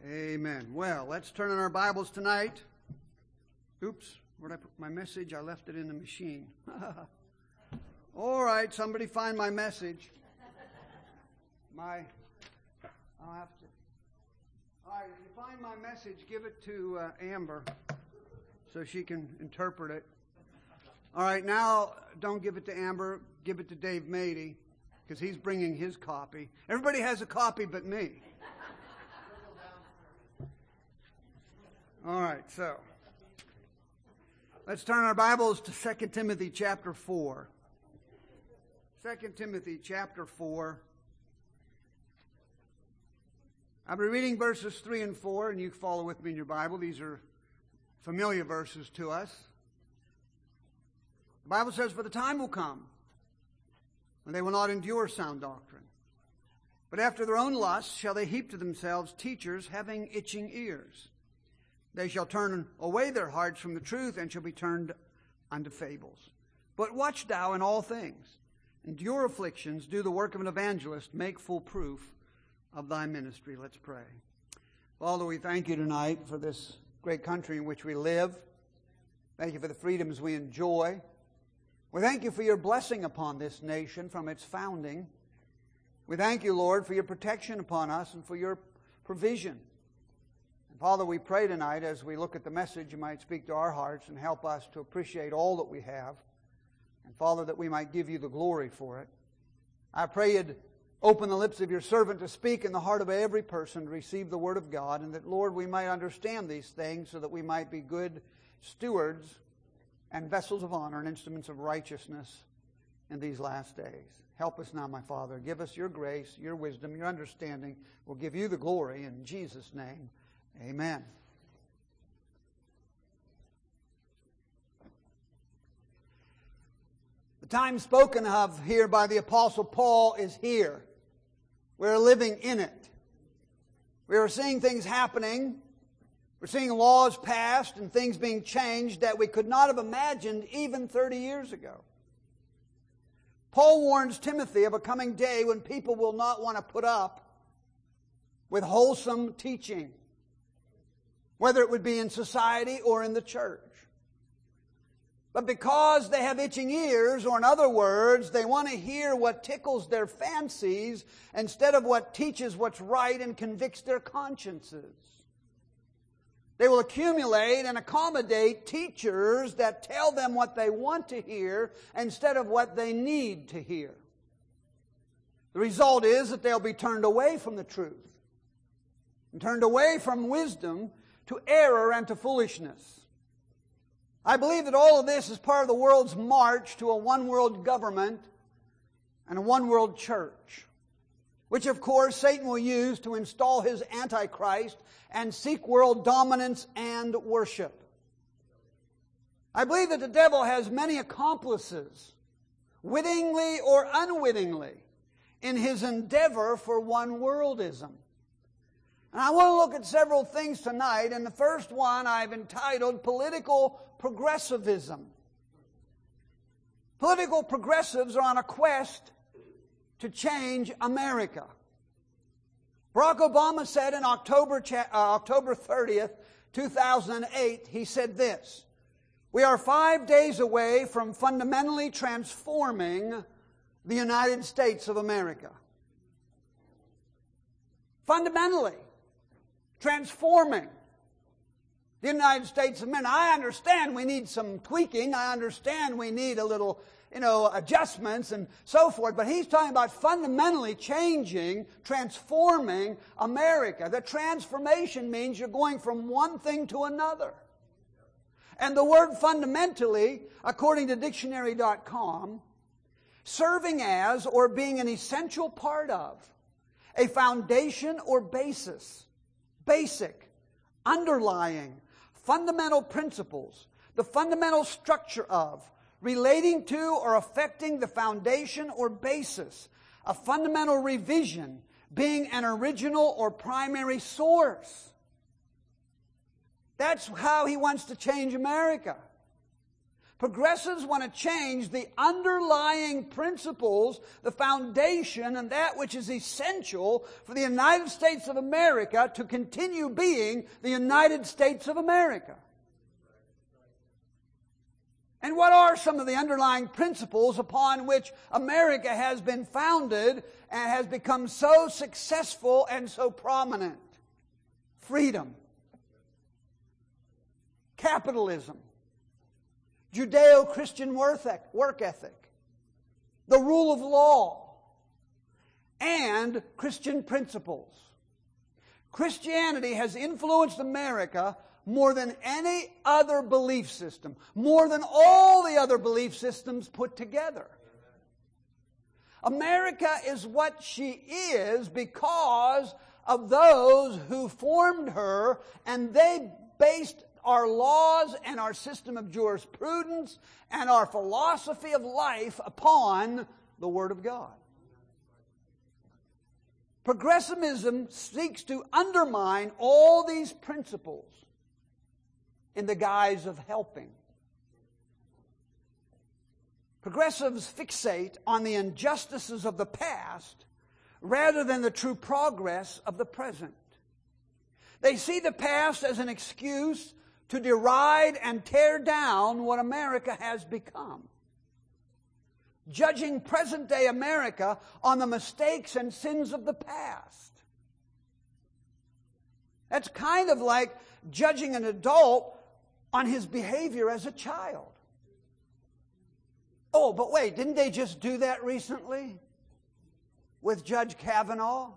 Amen. Well, let's turn in our Bibles tonight. Oops, where'd I put my message? I left it in the machine. All right, somebody find my message. I'll have to. All right, if you find my message, give it to Amber so she can interpret it. All right, now don't give it to Amber. Give it to Dave Mady because he's bringing his copy. Everybody has a copy but me. All right, so let's turn our Bibles to 2 Timothy chapter 4. 2 Timothy chapter 4. I'll be reading verses 3 and 4, and you can follow with me in your Bible. These are familiar verses to us. The Bible says, "For the time will come when they will not endure sound doctrine, but after their own lusts shall they heap to themselves teachers having itching ears. They shall turn away their hearts from the truth and shall be turned unto fables. But watch thou in all things, endure afflictions, do the work of an evangelist, make full proof of thy ministry." Let's pray. Father, we thank you tonight for this great country in which we live. Thank you for the freedoms we enjoy. We thank you for your blessing upon this nation from its founding. We thank you, Lord, for your protection upon us and for your provision. Father, we pray tonight as we look at the message, you might speak to our hearts and help us to appreciate all that we have. And Father, that we might give you the glory for it. I pray you'd open the lips of your servant to speak in the heart of every person to receive the word of God, and that, Lord, we might understand these things so that we might be good stewards and vessels of honor and instruments of righteousness in these last days. Help us now, my Father. Give us your grace, your wisdom, your understanding. We'll give you the glory in Jesus' name. Amen. The time spoken of here by the Apostle Paul is here. We're living in it. We are seeing things happening. We're seeing laws passed and things being changed that we could not have imagined even 30 years ago. Paul warns Timothy of a coming day when people will not want to put up with wholesome teaching, whether it would be in society or in the church. But because they have itching ears, or in other words, they want to hear what tickles their fancies instead of what teaches what's right and convicts their consciences, they will accumulate and accommodate teachers that tell them what they want to hear instead of what they need to hear. The result is that they'll be turned away from the truth and turned away from wisdom to error and to foolishness. I believe that all of this is part of the world's march to a one-world government and a one-world church, which of course Satan will use to install his Antichrist and seek world dominance and worship. I believe that the devil has many accomplices, wittingly or unwittingly, in his endeavor for one-worldism. And I want to look at several things tonight, and the first one I've entitled Political Progressivism. Political progressives are on a quest to change America. Barack Obama said in October 30th, 2008, he said this: "We are 5 days away from fundamentally transforming the United States of America." Fundamentally transforming the United States of America. I understand we need some tweaking. I understand we need a little, adjustments and so forth. But he's talking about fundamentally changing, transforming America. The transformation means you're going from one thing to another. And the word fundamentally, according to dictionary.com, serving as or being an essential part of, a foundation or basis, basic, underlying, fundamental principles, the fundamental structure of, relating to or affecting the foundation or basis, a fundamental revision, being an original or primary source. That's how he wants to change America. Progressives want to change the underlying principles, the foundation, and that which is essential for the United States of America to continue being the United States of America. And what are some of the underlying principles upon which America has been founded and has become so successful and so prominent? Freedom, capitalism, Judeo-Christian work ethic, the rule of law, and Christian principles. Christianity has influenced America more than any other belief system, more than all the other belief systems put together. America is what she is because of those who formed her, and they based our laws and our system of jurisprudence and our philosophy of life upon the Word of God. Progressivism seeks to undermine all these principles in the guise of helping. Progressives fixate on the injustices of the past rather than the true progress of the present. They see the past as an excuse to deride and tear down what America has become, judging present-day America on the mistakes and sins of the past. That's kind of like judging an adult on his behavior as a child. Oh, but wait, didn't they just do that recently with Judge Kavanaugh?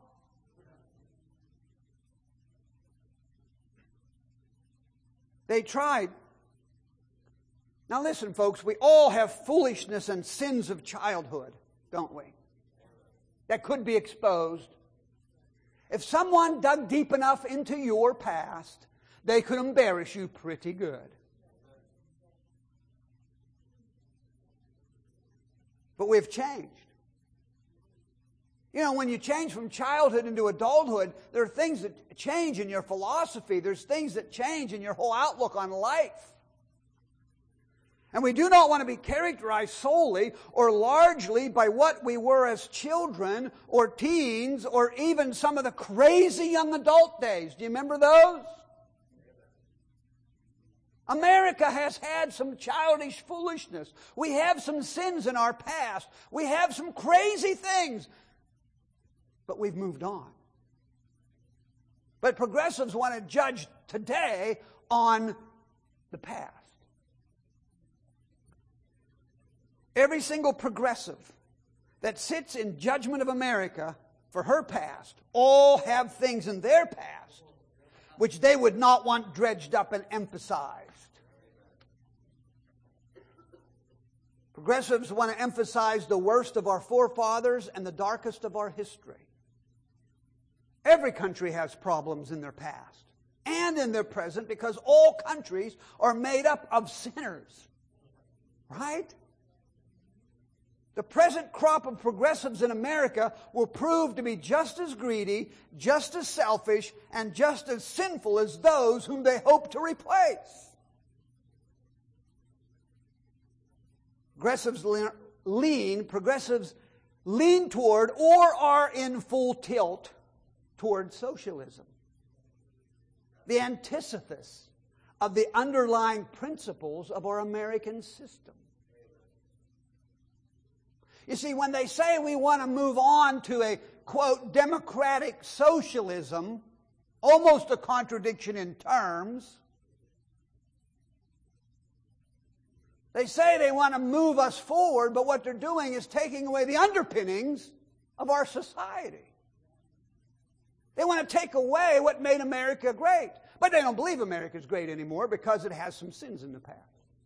They tried. Now listen, folks, we all have foolishness and sins of childhood, don't we? That could be exposed. If someone dug deep enough into your past, they could embarrass you pretty good. But we've changed. You know, when you change from childhood into adulthood, there are things that change in your philosophy. There's things that change in your whole outlook on life. And we do not want to be characterized solely or largely by what we were as children or teens or even some of the crazy young adult days. Do you remember those? America has had some childish foolishness. We have some sins in our past. We have some crazy things. But we've moved on. But progressives want to judge today on the past. Every single progressive that sits in judgment of America for her past all have things in their past which they would not want dredged up and emphasized. Progressives want to emphasize the worst of our forefathers and the darkest of our history. Every country has problems in their past and in their present because all countries are made up of sinners. Right? The present crop of progressives in America will prove to be just as greedy, just as selfish, and just as sinful as those whom they hope to replace. Progressives lean toward or are in full tilt toward socialism, the antithesis of the underlying principles of our American system. You see, when they say we want to move on to a, quote, democratic socialism, almost a contradiction in terms, they say they want to move us forward, but what they're doing is taking away the underpinnings of our society. They want to take away what made America great. But they don't believe America's great anymore because it has some sins in the past.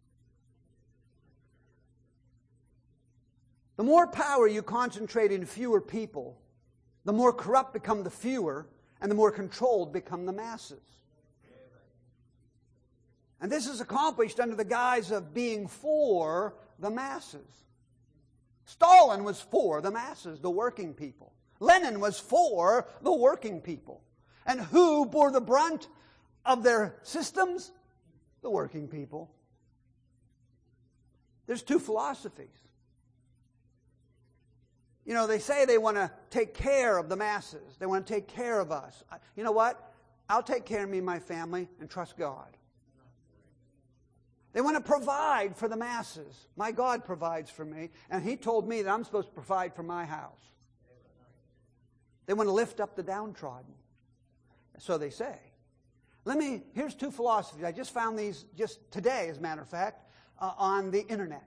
The more power you concentrate in fewer people, the more corrupt become the fewer, and the more controlled become the masses. And this is accomplished under the guise of being for the masses. Stalin was for the masses, the working people. Lenin was for the working people. And who bore the brunt of their systems? The working people. There's two philosophies. You know, they say they want to take care of the masses. They want to take care of us. You know what? I'll take care of me and my family and trust God. They want to provide for the masses. My God provides for me, and He told me that I'm supposed to provide for my house. They want to lift up the downtrodden. So they say. Here's two philosophies. I just found these just today, as a matter of fact, on the internet.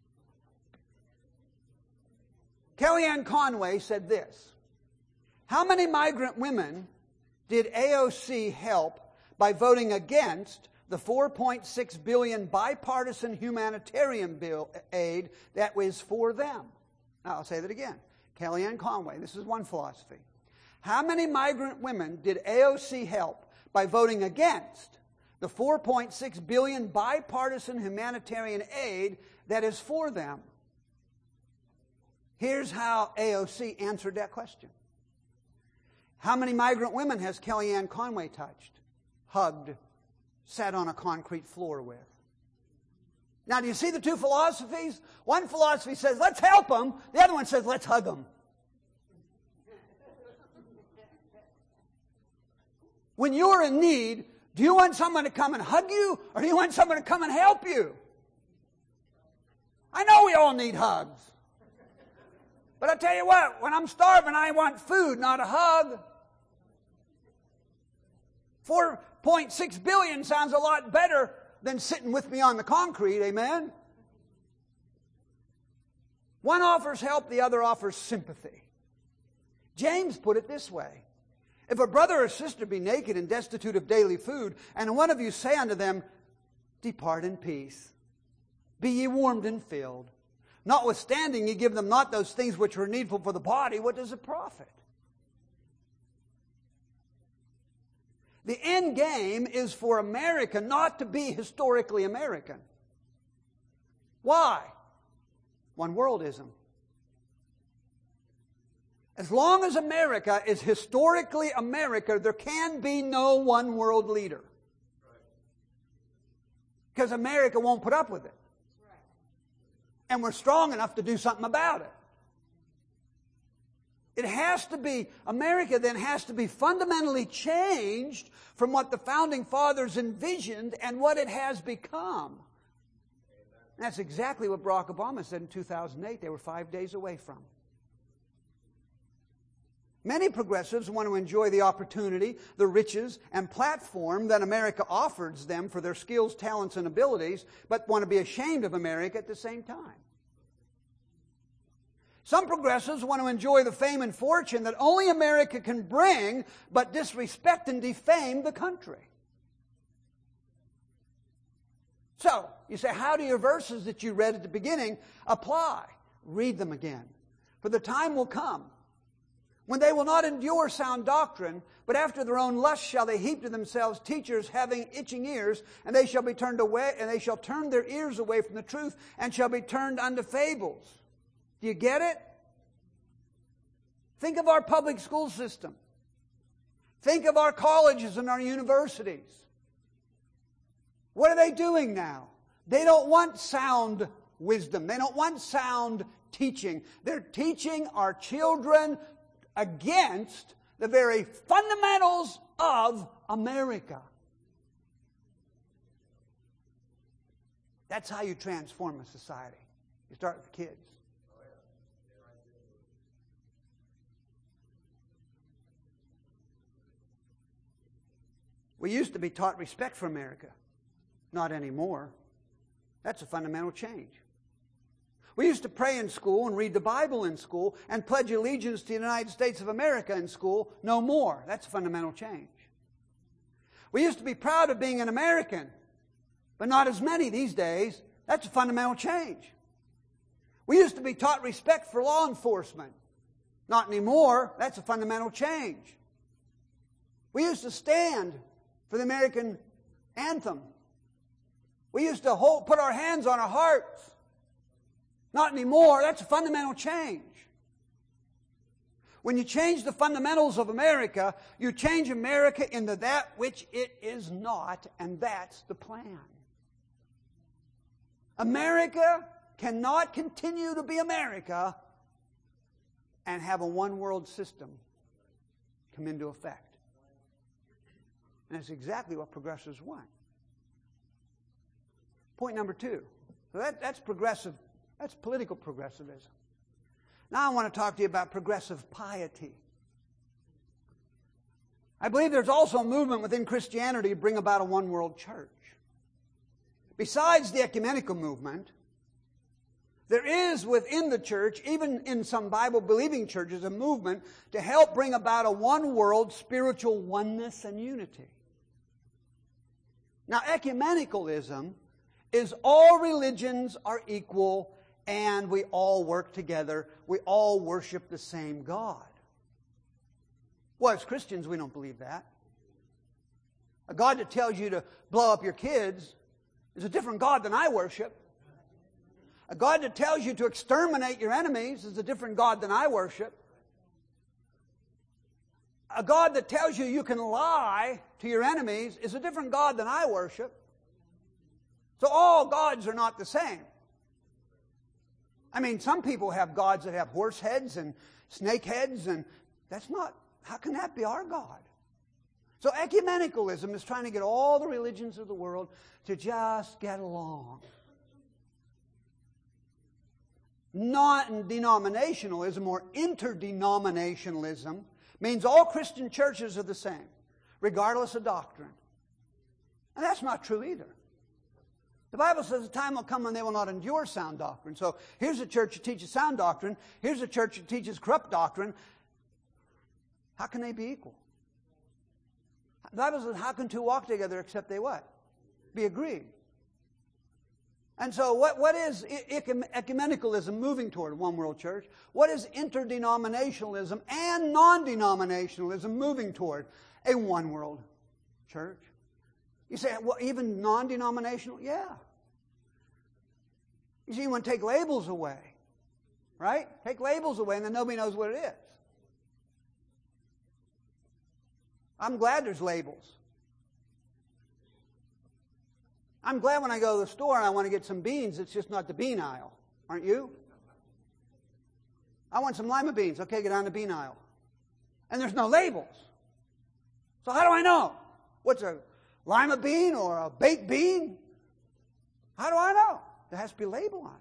Kellyanne Conway said this: how many migrant women did AOC help by voting against the $4.6 billion bipartisan humanitarian bill aid that was for them? Now, I'll say that again. Kellyanne Conway, this is one philosophy. How many migrant women did AOC help by voting against the $4.6 billion bipartisan humanitarian aid that is for them? Here's how AOC answered that question. How many migrant women has Kellyanne Conway touched, hugged, sat on a concrete floor with? Now, do you see the two philosophies? One philosophy says, let's help them. The other one says, let's hug them. When you're in need, do you want someone to come and hug you, or do you want someone to come and help you? I know we all need hugs. But I'll tell you what, when I'm starving, I want food, not a hug. $4.6 billion sounds a lot better than sitting with me on the concrete, amen? One offers help, the other offers sympathy. James put it this way: if a brother or sister be naked and destitute of daily food, and one of you say unto them, depart in peace, be ye warmed and filled, notwithstanding ye give them not those things which are needful for the body, what does it profit? The end game is for America not to be historically American. Why? One worldism. As long as America is historically America, there can be no one world leader. Because America won't put up with it. And we're strong enough to do something about it. It has to be, America then has to be fundamentally changed from what the Founding Fathers envisioned and what it has become. And that's exactly what Barack Obama said in 2008 they were 5 days away from. Many progressives want to enjoy the opportunity, the riches, and platform that America offers them for their skills, talents, and abilities, but want to be ashamed of America at the same time. Some progressives want to enjoy the fame and fortune that only America can bring, but disrespect and defame the country. So, you say, how do your verses that you read at the beginning apply? Read them again. For the time will come when they will not endure sound doctrine, but after their own lust shall they heap to themselves teachers having itching ears, and they shall be turned away, and they shall turn their ears away from the truth, and shall be turned unto fables. Do you get it? Think of our public school system. Think of our colleges and our universities. What are they doing now? They don't want sound wisdom. They don't want sound teaching. They're teaching our children against the very fundamentals of America. That's how you transform a society. You start with kids. We used to be taught respect for America. Not anymore. That's a fundamental change. We used to pray in school and read the Bible in school and pledge allegiance to the United States of America in school. No more. That's a fundamental change. We used to be proud of being an American, but not as many these days. That's a fundamental change. We used to be taught respect for law enforcement. Not anymore. That's a fundamental change. We used to stand for the American anthem. We used to put our hands on our hearts. Not anymore. That's a fundamental change. When you change the fundamentals of America, you change America into that which it is not, and that's the plan. America cannot continue to be America and have a one-world system come into effect. And that's exactly what progressives want. Point number 2. So that's progressive. That's political progressivism. Now I want to talk to you about progressive piety. I believe there's also a movement within Christianity to bring about a one-world church. Besides the ecumenical movement, there is within the church, even in some Bible-believing churches, a movement to help bring about a one-world spiritual oneness and unity. Now, ecumenicalism is all religions are equal and we all work together. We all worship the same God. Well, as Christians, we don't believe that. A God that tells you to blow up your kids is a different God than I worship. A God that tells you to exterminate your enemies is a different God than I worship. A God that tells you you can lie to your enemies is a different God than I worship. So all gods are not the same. I mean, some people have gods that have horse heads and snake heads, and that's not, how can that be our God? So ecumenicalism is trying to get all the religions of the world to just get along. Non-denominationalism or interdenominationalism means all Christian churches are the same, regardless of doctrine. And that's not true either. The Bible says the time will come when they will not endure sound doctrine. So here's a church that teaches sound doctrine. Here's a church that teaches corrupt doctrine. How can they be equal? The Bible says, how can two walk together except they what? Be agreed. And so what is ecumenicalism moving toward, one world church? What is interdenominationalism and non-denominationalism moving toward? A one world church. You say, well, even non-denominational? Yeah. You see, you want to take labels away, right? Take labels away and then nobody knows what it is. I'm glad there's labels. I'm glad when I go to the store and I want to get some beans, it's just not the bean aisle. Aren't you? I want some lima beans. Okay, get on the bean aisle. And there's no labels. So how do I know? What's a lima bean or a baked bean? How do I know? There has to be a label on it.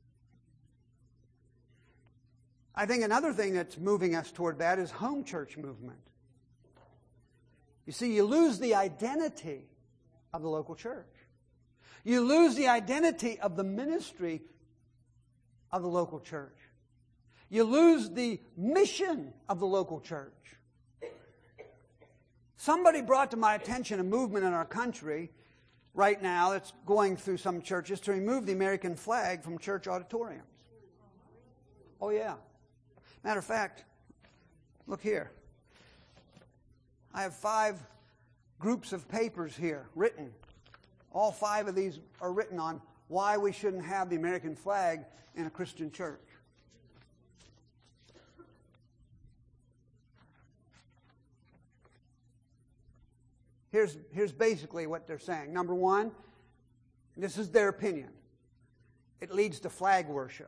I think another thing that's moving us toward that is home church movement. You see, you lose the identity of the local church. You lose the identity of the ministry of the local church. You lose the mission of the local church. Somebody brought to my attention a movement in our country right now that's going through some churches to remove the American flag from church auditoriums. Oh, yeah. Matter of fact, look here. I have 5 groups of papers here written. All 5 of these are written on why we shouldn't have the American flag in a Christian church. Here's basically what they're saying. Number 1, this is their opinion. It leads to flag worship.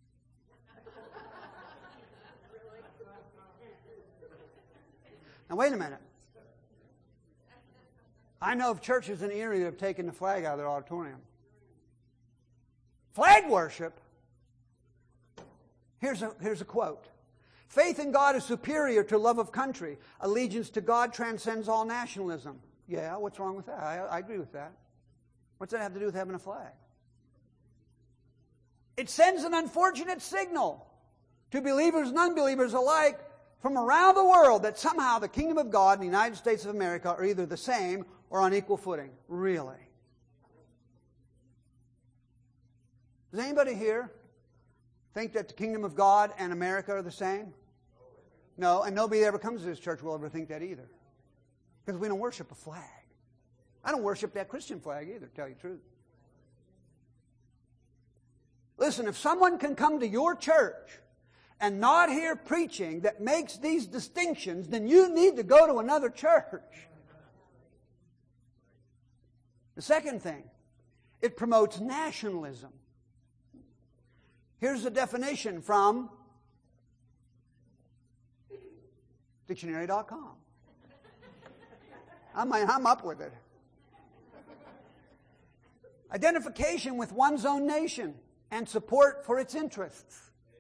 Now wait a minute. I know of churches in Erie that have taken the flag out of their auditorium. Flag worship? Here's a quote. Faith in God is superior to love of country. Allegiance to God transcends all nationalism. Yeah, what's wrong with that? I agree with that. What's that have to do with having a flag? It sends an unfortunate signal to believers and unbelievers alike from around the world that somehow the kingdom of God and the United States of America are either the same or on equal footing. Really? Does anybody here think that the kingdom of God and America are the same? No, and nobody that ever comes to this church will ever think that either. Because we don't worship a flag. I don't worship that Christian flag either, to tell you the truth. Listen, if someone can come to your church and not hear preaching that makes these distinctions, then you need to go to another church. The second thing, it promotes nationalism. Here's the definition from dictionary.com. I'm up with it. Identification with one's own nation and support for its interests.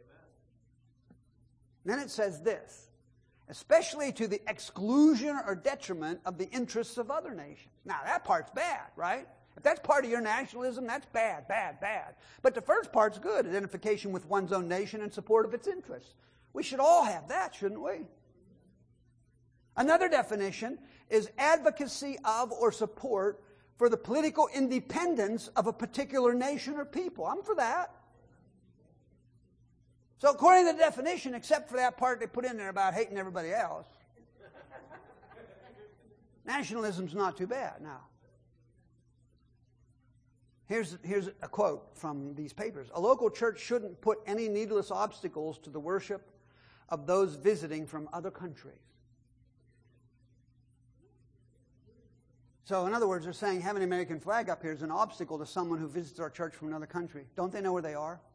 Then it says this, especially to the exclusion or detriment of the interests of other nations. Now, that part's bad, right? If that's part of your nationalism, that's bad, bad, bad. But the first part's good, identification with one's own nation and support of its interests. We should all have that, shouldn't we? Another definition is advocacy of or support for the political independence of a particular nation or people. I'm for that. So according to the definition, except for that part they put in there about hating everybody else, nationalism's not too bad now. Here's a quote from these papers. A local church shouldn't put any needless obstacles to the worship of those visiting from other countries. So in other words, they're saying having an American flag up here is an obstacle to someone who visits our church from another country. Don't they know where they are?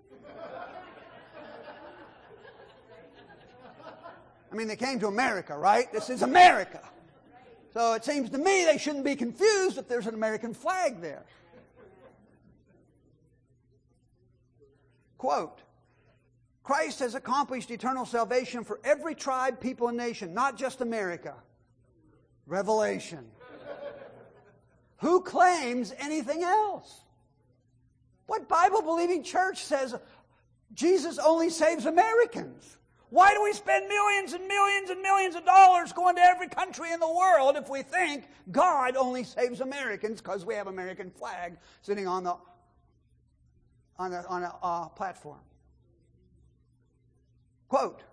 I mean, they came to America, right? This is America. So it seems to me they shouldn't be confused if there's an American flag there. Quote, Christ has accomplished eternal salvation for every tribe, people, and nation, not just America. Revelation. Who claims anything else? What Bible-believing church says Jesus only saves Americans? Why do we spend millions and millions and millions of dollars going to every country in the world if we think God only saves Americans because we have an American flag sitting on a platform? Quote,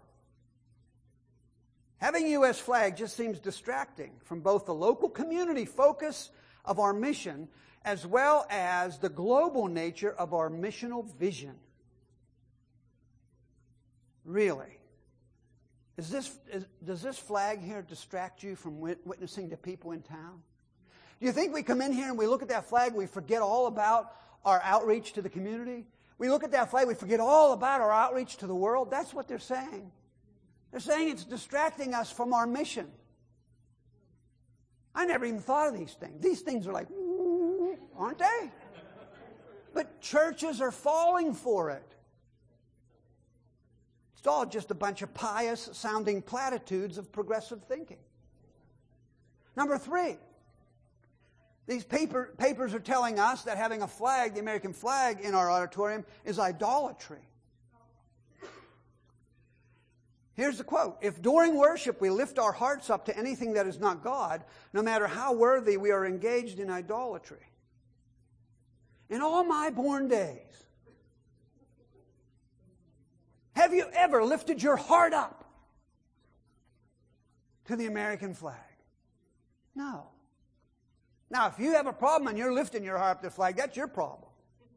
having a U.S. flag just seems distracting from both the local community focus of our mission as well as the global nature of our missional vision. Really? Does this flag here distract you from witnessing to people in town? Do you think we come in here and we look at that flag and we forget all about our outreach to the community? We look at that flag, we forget all about our outreach to the world? That's what they're saying. They're saying it's distracting us from our mission. I never even thought of these things. These things are like, aren't they? But churches are falling for it. It's all just a bunch of pious-sounding platitudes of progressive thinking. Number 3, these papers are telling us that having a flag, the American flag, in our auditorium is idolatry. Here's the quote. If during worship we lift our hearts up to anything that is not God, no matter how worthy, we are engaged in idolatry. In all my born days, have you ever lifted your heart up to the American flag? No. Now, if you have a problem and you're lifting your heart up to the flag, that's your problem.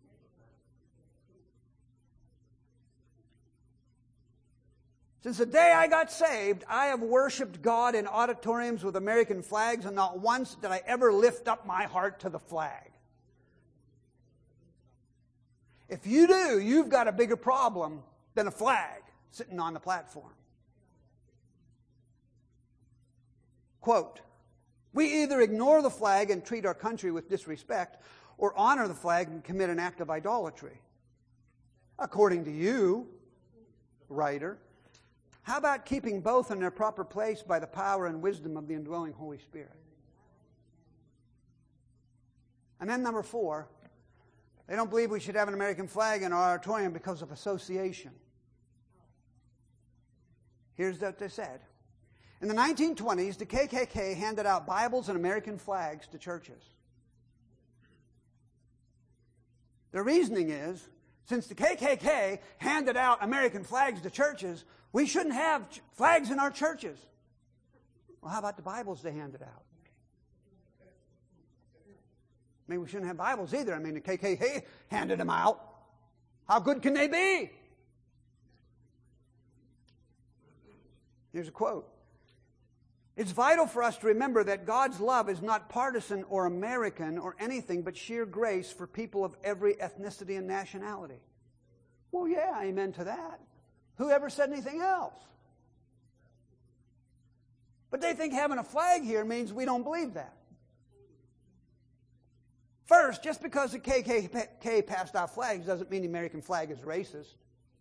Since the day I got saved, I have worshiped God in auditoriums with American flags, and not once did I ever lift up my heart to the flag. If you do, you've got a bigger problem than a flag sitting on the platform. Quote, we either ignore the flag and treat our country with disrespect, or honor the flag and commit an act of idolatry. According to you, writer, how about keeping both in their proper place by the power and wisdom of the indwelling Holy Spirit? And then number 4, they don't believe we should have an American flag in our auditorium because of association. Here's what they said. In the 1920s, the KKK handed out Bibles and American flags to churches. Their reasoning is, since the KKK handed out American flags to churches, we shouldn't have flags in our churches. Well, how about the Bibles they handed out? I mean, we shouldn't have Bibles either. I mean, the KKK handed them out. How good can they be? Here's a quote. It's vital for us to remember that God's love is not partisan or American or anything but sheer grace for people of every ethnicity and nationality. Well, yeah, amen to that. Who ever said anything else? But they think having a flag here means we don't believe that. First, just because the KKK passed out flags doesn't mean the American flag is racist.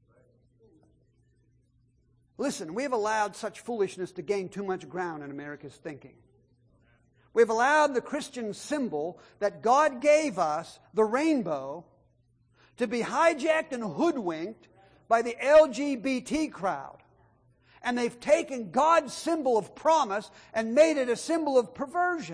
Listen, we have allowed such foolishness to gain too much ground in America's thinking. We've allowed the Christian symbol that God gave us, the rainbow, to be hijacked and hoodwinked by the LGBT crowd. And they've taken God's symbol of promise and made it a symbol of perversion.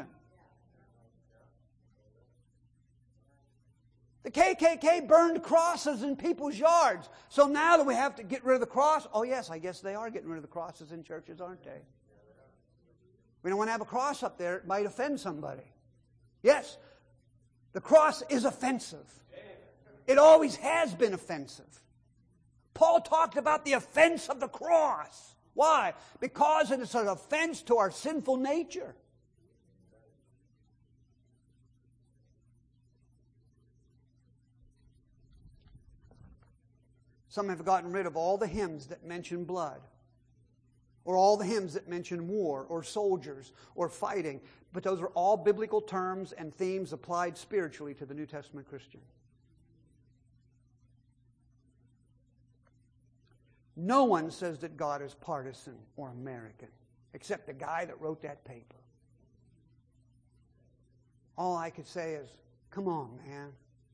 The KKK burned crosses in people's yards. So now that we have to get rid of the cross, oh yes, I guess they are getting rid of the crosses in churches, aren't they? We don't want to have a cross up there. It might offend somebody. Yes, the cross is offensive. It always has been offensive. Paul talked about the offense of the cross. Why? Because it is an offense to our sinful nature. Some have gotten rid of all the hymns that mention blood, or all the hymns that mention war, or soldiers, or fighting. But those are all biblical terms and themes applied spiritually to the New Testament Christian. No one says that God is partisan or American, except the guy that wrote that paper. All I could say is, come on, man.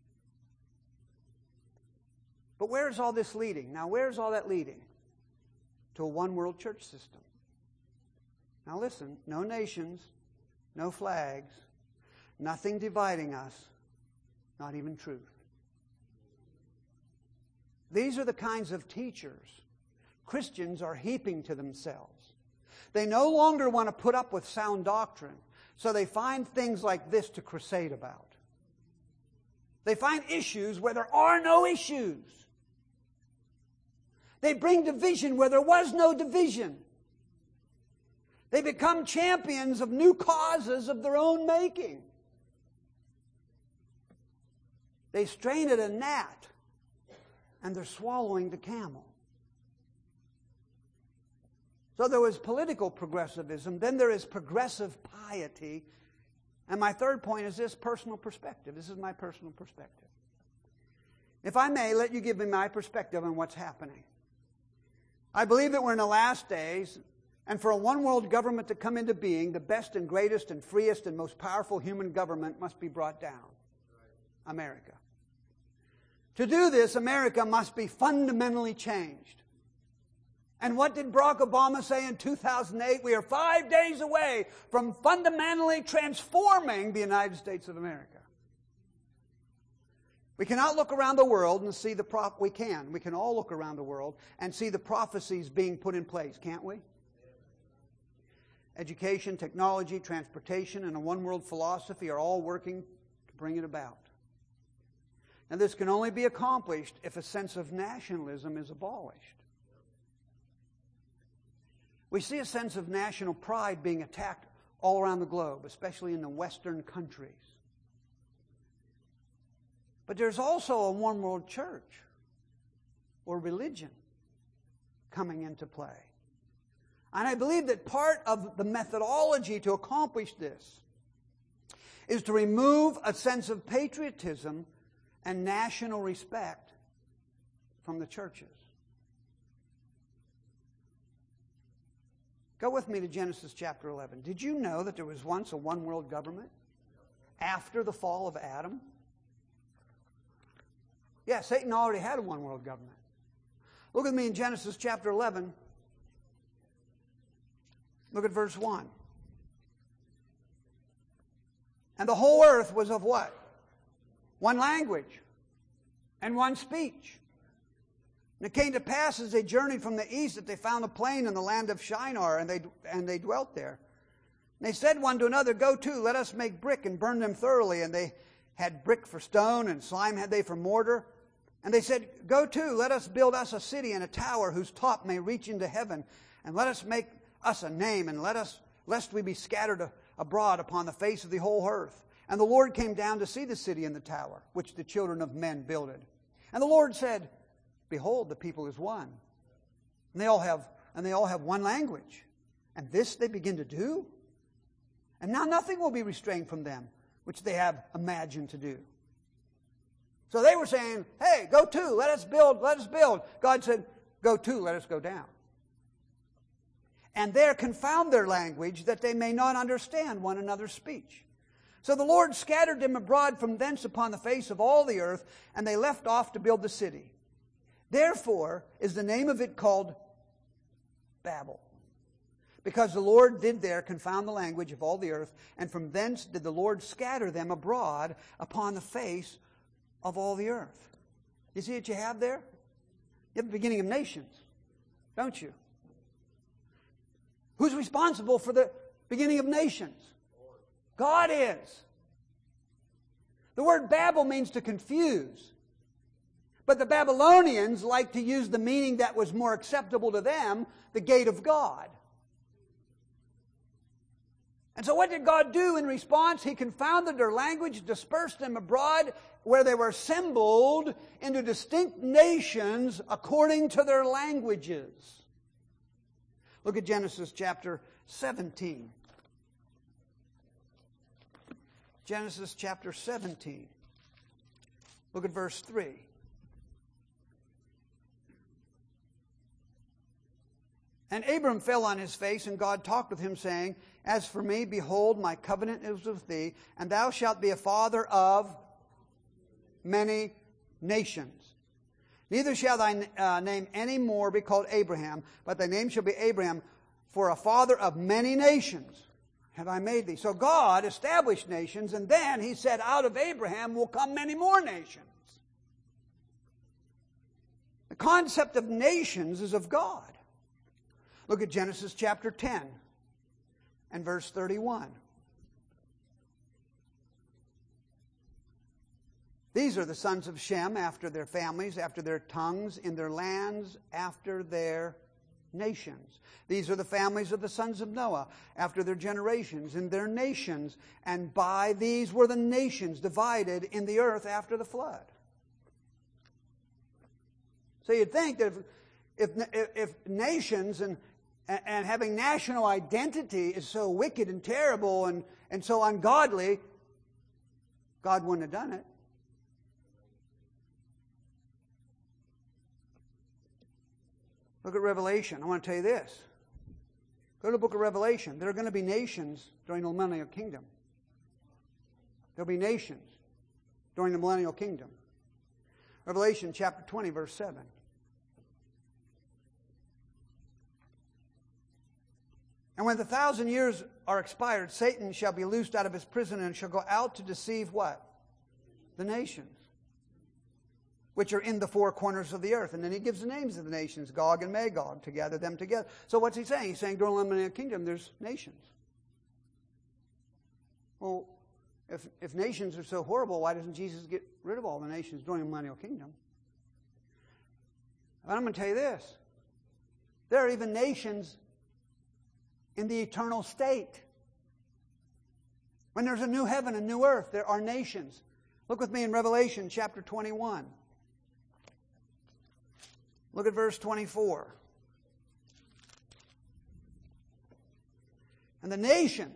But where is all this leading? Now, where is all that leading? To a one-world church system. Now listen, no nations, no flags, nothing dividing us, not even truth. These are the kinds of teachers Christians are heaping to themselves. They no longer want to put up with sound doctrine, so they find things like this to crusade about. They find issues where there are no issues. They bring division where there was no division. They become champions of new causes of their own making. They strain at a gnat, and they're swallowing the camel. So there was political progressivism, then there is progressive piety, and my third point is this: personal perspective. This is my personal perspective. If I may, let you give me my perspective on what's happening. I believe that we're in the last days, and for a one-world government to come into being, the best and greatest and freest and most powerful human government must be brought down. America. To do this, America must be fundamentally changed. And what did Barack Obama say in 2008? We are 5 days away from fundamentally transforming the United States of America. We cannot look around the world and see the we can all look around the world and see the prophecies being put in place, can't we? Education, technology, transportation, and a one-world philosophy are all working to bring it about. And this can only be accomplished if a sense of nationalism is abolished. We see a sense of national pride being attacked all around the globe, especially in the Western countries. But there's also a one-world church or religion coming into play. And I believe that part of the methodology to accomplish this is to remove a sense of patriotism and national respect from the churches. Go with me to Genesis chapter 11. Did you know that there was once a one-world government after the fall of Adam? Yeah, Satan already had a one-world government. Look at me in Genesis chapter 11. Look at verse 1. And the whole earth was of what? One language and one speech. And it came to pass as they journeyed from the east that they found a plain in the land of Shinar, and they dwelt there. And they said one to another, "Go to, let us make brick and burn them thoroughly." And they had brick for stone, and slime had they for mortar. And they said, "Go to, let us build us a city and a tower whose top may reach into heaven, and let us make us a name, and lest we be scattered abroad upon the face of the whole earth." And the Lord came down to see the city and the tower, which the children of men builded. And the Lord said, behold, the people is one. And they all have one language. And this they begin to do. And now nothing will be restrained from them, which they have imagined to do. So they were saying, hey, go to, let us build. God said, go to, let us go down. And there confound their language, that they may not understand one another's speech. So the Lord scattered them abroad from thence upon the face of all the earth, and they left off to build the city. Therefore is the name of it called Babel, because the Lord did there confound the language of all the earth, and from thence did the Lord scatter them abroad upon the face of all the earth. You see what you have there? You have the beginning of nations, don't you? Who's responsible for the beginning of nations? God is. The word Babel means to confuse. But the Babylonians like to use the meaning that was more acceptable to them, the gate of God. And so what did God do in response? He confounded their language, dispersed them abroad, where they were assembled into distinct nations according to their languages. Look at Genesis chapter 17. Genesis chapter 17. Look at verse 3. And Abram fell on his face, and God talked with him, saying, As for me, behold, my covenant is with thee, and thou shalt be a father of many nations. Neither shall thy name any more be called Abraham, but thy name shall be Abraham, for a father of many nations have I made thee. So God established nations, and then He said, out of Abraham will come many more nations. The concept of nations is of God. Look at Genesis chapter 10 and verse 31. These are the sons of Shem after their families, after their tongues, in their lands, after their nations. These are the families of the sons of Noah, after their generations, in their nations. And by these were the nations divided in the earth after the flood. So you'd think that if nations and having national identity is so wicked and terrible and so ungodly, God wouldn't have done it. Look at Revelation. I want to tell you this. Go to the book of Revelation. There are going to be nations during the millennial kingdom. There will be nations during the millennial kingdom. Revelation chapter 20, verse 7. And when the 1,000 years are expired, Satan shall be loosed out of his prison and shall go out to deceive what? The nations, which are in the four corners of the earth. And then he gives the names of the nations, Gog and Magog, to gather them together. So what's he saying? He's saying during the millennial kingdom there's nations. Well, if nations are so horrible, why doesn't Jesus get rid of all the nations during the millennial kingdom? But I'm going to tell you this. There are even nations in the eternal state. When there's a new heaven and new earth, there are nations. Look with me in Revelation chapter 21. Look at verse 24. And the nations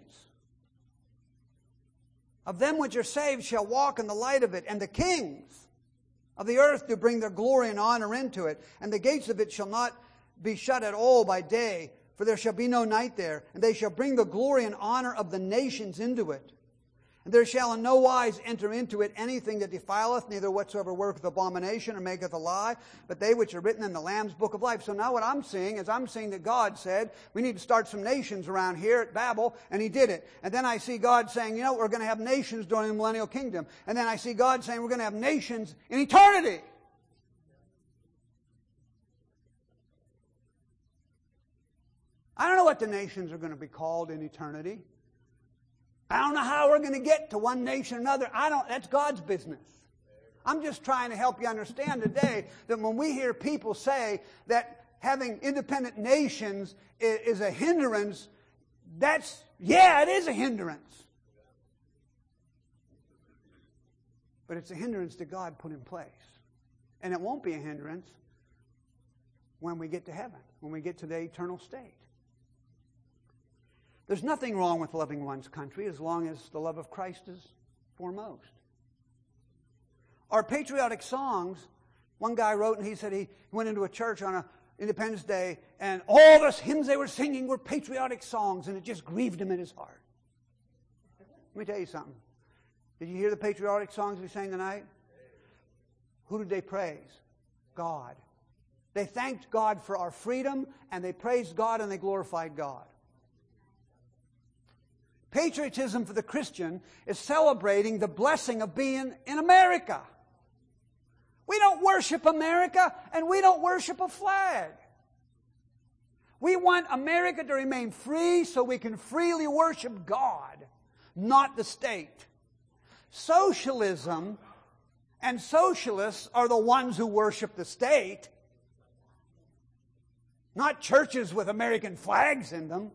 of them which are saved shall walk in the light of it, and the kings of the earth do bring their glory and honor into it, and the gates of it shall not be shut at all by day, for there shall be no night there, and they shall bring the glory and honor of the nations into it. And there shall in no wise enter into it anything that defileth, neither whatsoever worketh abomination or maketh a lie, but they which are written in the Lamb's book of life. So now what I'm seeing is that God said, we need to start some nations around here at Babel, and He did it. And then I see God saying, we're going to have nations during the millennial kingdom. And then I see God saying, we're going to have nations in eternity. I don't know what the nations are going to be called in eternity. I don't know how we're going to get to one nation or another. That's God's business. I'm just trying to help you understand today that when we hear people say that having independent nations is a hindrance, it is a hindrance. But it's a hindrance that God put in place. And it won't be a hindrance when we get to heaven, when we get to the eternal state. There's nothing wrong with loving one's country as long as the love of Christ is foremost. Our patriotic songs, one guy wrote, and he said he went into a church on Independence Day, and all the hymns they were singing were patriotic songs, and it just grieved him in his heart. Let me tell you something. Did you hear the patriotic songs we sang tonight? Who did they praise? God. They thanked God for our freedom, and they praised God, and they glorified God. Patriotism for the Christian is celebrating the blessing of being in America. We don't worship America, and we don't worship a flag. We want America to remain free so we can freely worship God, not the state. Socialism and socialists are the ones who worship the state, not churches with American flags in them.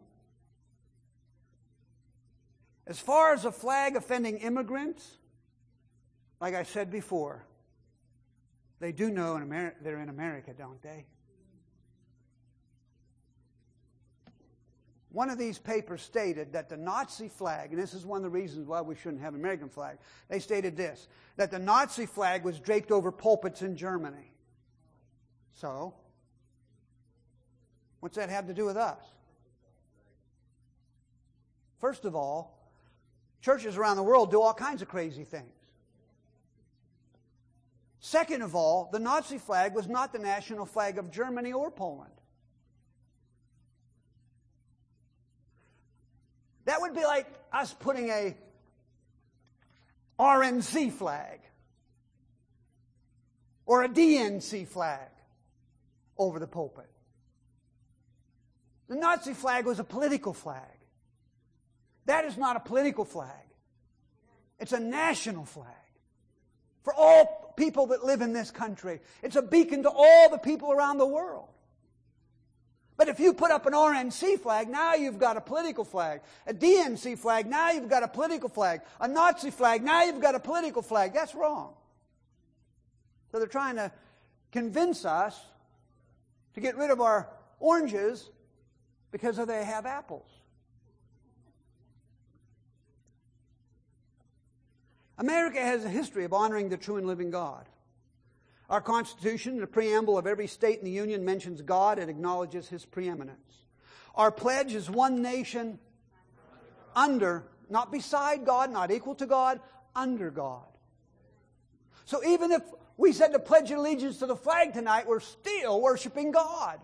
As far as a flag offending immigrants, like I said before, they do know they're in America, don't they? One of these papers stated that the Nazi flag, and this is one of the reasons why we shouldn't have an American flag, they stated this, that the Nazi flag was draped over pulpits in Germany. So, what's that have to do with us? First of all, churches around the world do all kinds of crazy things. Second of all, the Nazi flag was not the national flag of Germany or Poland. That would be like us putting a RNC flag or a DNC flag over the pulpit. The Nazi flag was a political flag. That is not a political flag. It's a national flag for all people that live in this country. It's a beacon to all the people around the world. But if you put up an RNC flag, now you've got a political flag. A DNC flag, now you've got a political flag. A Nazi flag, now you've got a political flag. That's wrong. So they're trying to convince us to get rid of our oranges because they have apples. America has a history of honoring the true and living God. Our Constitution, the preamble of every state in the Union, mentions God and acknowledges His preeminence. Our pledge is one nation under, not beside God, not equal to God, under God. So even if we said to pledge allegiance to the flag tonight, we're still worshiping God.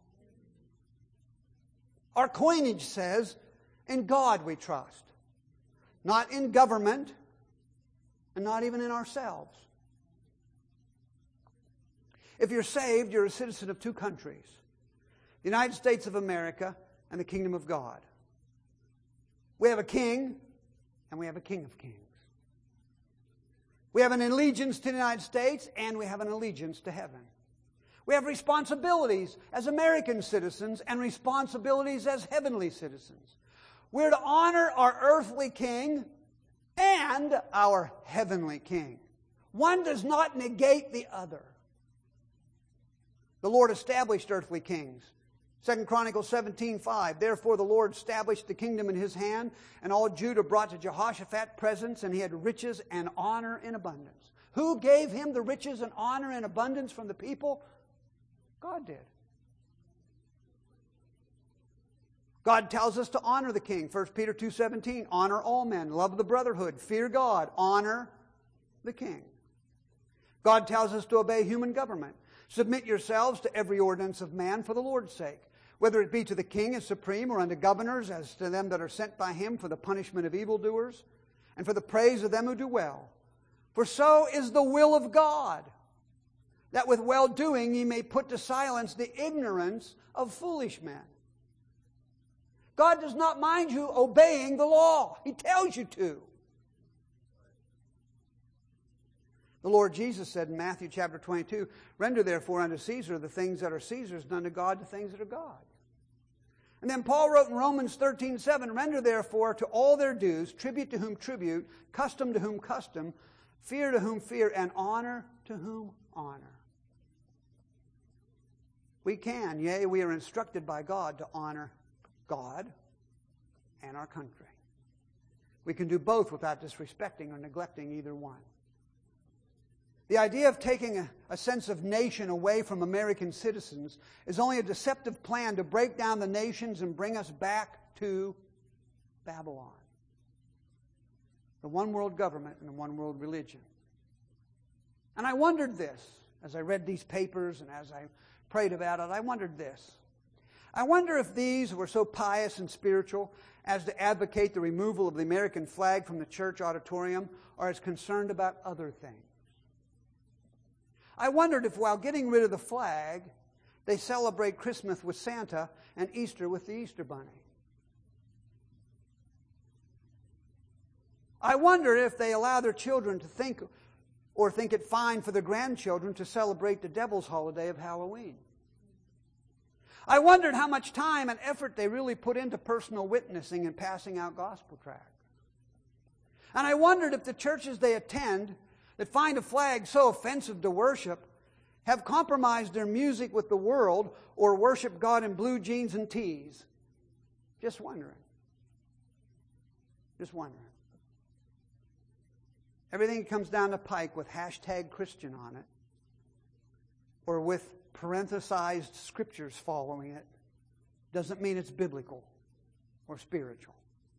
Our coinage says, in God we trust. Not in government, and not even in ourselves. If you're saved, you're a citizen of two countries, the United States of America and the kingdom of God. We have a king, and we have a king of kings. We have an allegiance to the United States, and we have an allegiance to heaven. We have responsibilities as American citizens and responsibilities as heavenly citizens. We're to honor our earthly king and our heavenly king. One does not negate the other. The Lord established earthly kings. 2 Chronicles 17:5. Therefore the Lord established the kingdom in His hand, and all Judah brought to Jehoshaphat presents, and he had riches and honor in abundance. Who gave him the riches and honor and abundance from the people? God did. God tells us to honor the king. 1 Peter 2:17. Honor all men. Love the brotherhood. Fear God. Honor the king. God tells us to obey human government. Submit yourselves to every ordinance of man for the Lord's sake, whether it be to the king as supreme or unto governors as to them that are sent by him for the punishment of evildoers and for the praise of them who do well. For so is the will of God, that with well-doing ye may put to silence the ignorance of foolish men. God does not mind you obeying the law. He tells you to. The Lord Jesus said in Matthew chapter 22, render therefore unto Caesar the things that are Caesar's, and unto God the things that are God's. And then Paul wrote in Romans 13:7, render therefore to all their dues, tribute to whom tribute, custom to whom custom, fear to whom fear, and honor to whom honor. We can, yea, we are instructed by God to honor God and our country. We can do both without disrespecting or neglecting either one. The idea of taking a sense of nation away from American citizens is only a deceptive plan to break down the nations and bring us back to Babylon. The one world government and the one world religion. And I wondered this, as I read these papers and as I prayed about it, I wondered this. I wonder if these were so pious and spiritual as to advocate the removal of the American flag from the church auditorium are as concerned about other things. I wondered if while getting rid of the flag, they celebrate Christmas with Santa and Easter with the Easter Bunny. I wonder if they allow their children to think it fine for their grandchildren to celebrate the devil's holiday of Halloween. I wondered how much time and effort they really put into personal witnessing and passing out gospel tracts. And I wondered if the churches they attend that find a flag so offensive to worship have compromised their music with the world or worship God in blue jeans and tees. Just wondering. Just wondering. Everything comes down the pike with hashtag Christian on it or with parenthesized scriptures following it doesn't mean it's biblical or spiritual.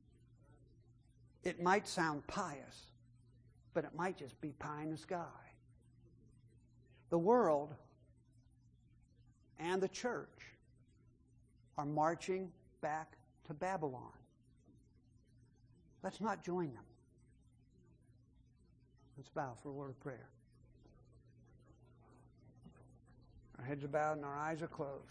It might sound pious, but it might just be pie in the sky. The world and the church are marching back to Babylon. Let's not join them. Let's bow for a word of prayer. Our heads are bowed and our eyes are closed.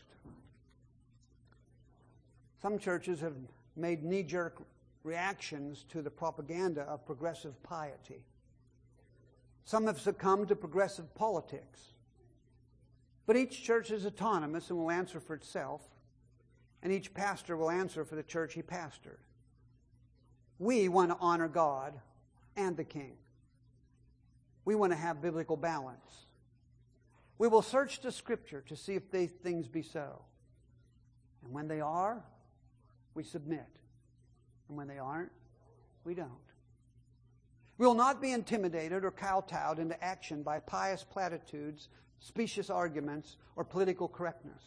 Some churches have made knee-jerk reactions to the propaganda of progressive piety. Some have succumbed to progressive politics. But each church is autonomous and will answer for itself, and each pastor will answer for the church he pastored. We want to honor God and the King. We want to have biblical balance. We will search the Scripture to see if these things be so. And when they are, we submit. And when they aren't, we don't. We will not be intimidated or kowtowed into action by pious platitudes, specious arguments, or political correctness.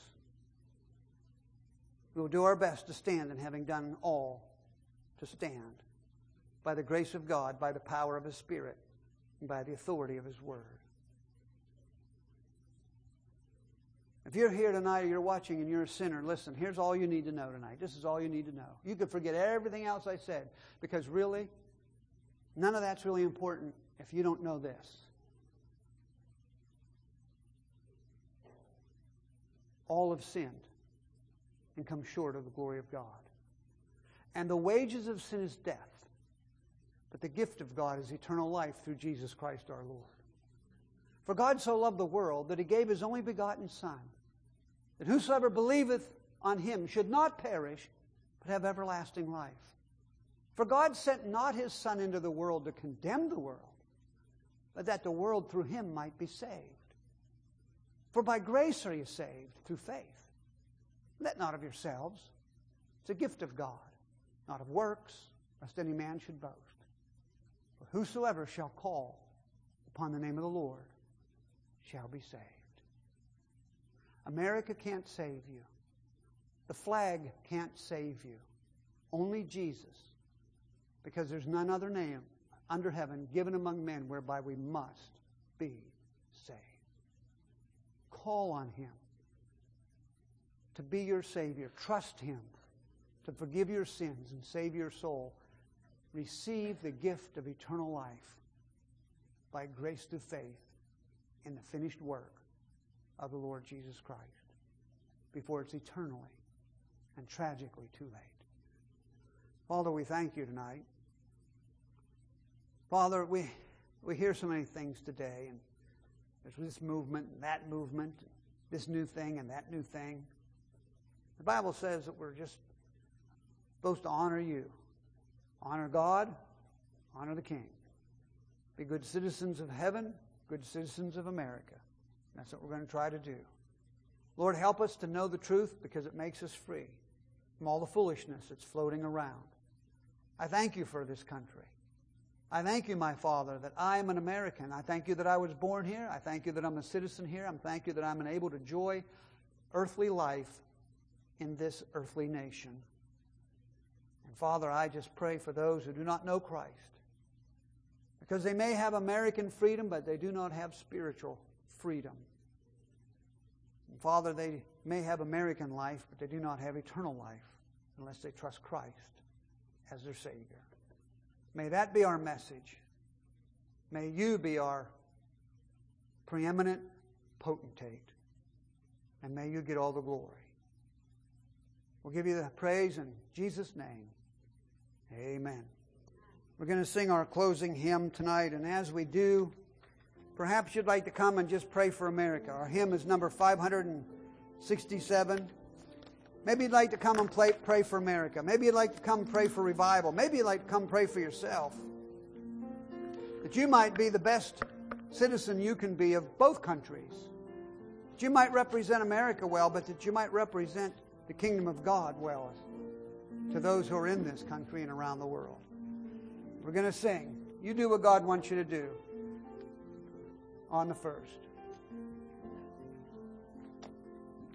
We will do our best to stand, and having done all, to stand by the grace of God, by the power of His Spirit, and by the authority of His Word. If you're here tonight or you're watching and you're a sinner, listen, here's all you need to know tonight. This is all you need to know. You could forget everything else I said, because really, none of that's really important if you don't know this. All have sinned and come short of the glory of God. And the wages of sin is death, but the gift of God is eternal life through Jesus Christ our Lord. For God so loved the world that He gave His only begotten Son, that whosoever believeth on Him should not perish, but have everlasting life. For God sent not His Son into the world to condemn the world, but that the world through Him might be saved. For by grace are you saved, through faith. That not of yourselves. It's a gift of God, not of works, lest any man should boast. For whosoever shall call upon the name of the Lord shall be saved. America can't save you. The flag can't save you. Only Jesus. Because there's none other name under heaven given among men whereby we must be saved. Call on Him to be your Savior. Trust Him to forgive your sins and save your soul. Receive the gift of eternal life by grace through faith in the finished work of the Lord Jesus Christ before it's eternally and tragically too late. Father, we thank You tonight. Father, we hear so many things today, and there's this movement and that movement, this new thing and that new thing. The Bible says that we're just supposed to honor You. Honor God, honor the King. Be good citizens of heaven, good citizens of America. That's what we're going to try to do. Lord, help us to know the truth because it makes us free from all the foolishness that's floating around. I thank you for this country. I thank you, my Father, that I am an American. I thank you that I was born here. I thank you that I'm a citizen here. I thank you that I'm able to enjoy earthly life in this earthly nation. And Father, I just pray for those who do not know Christ, because they may have American freedom, but they do not have spiritual freedom. And Father, they may have American life, but they do not have eternal life unless they trust Christ as their Savior. May that be our message. May you be our preeminent potentate. And may you get all the glory. We'll give you the praise in Jesus' name. Amen. We're going to sing our closing hymn tonight, and as we do, perhaps you'd like to come and just pray for America. Our hymn is number 567. Maybe you'd like to come and pray for America. Maybe you'd like to come and pray for revival. Maybe you'd like to come pray for yourself, that you might be the best citizen you can be of both countries. That you might represent America well, but that you might represent the kingdom of God well to those who are in this country and around the world. We're going to sing. You do what God wants you to do on the first.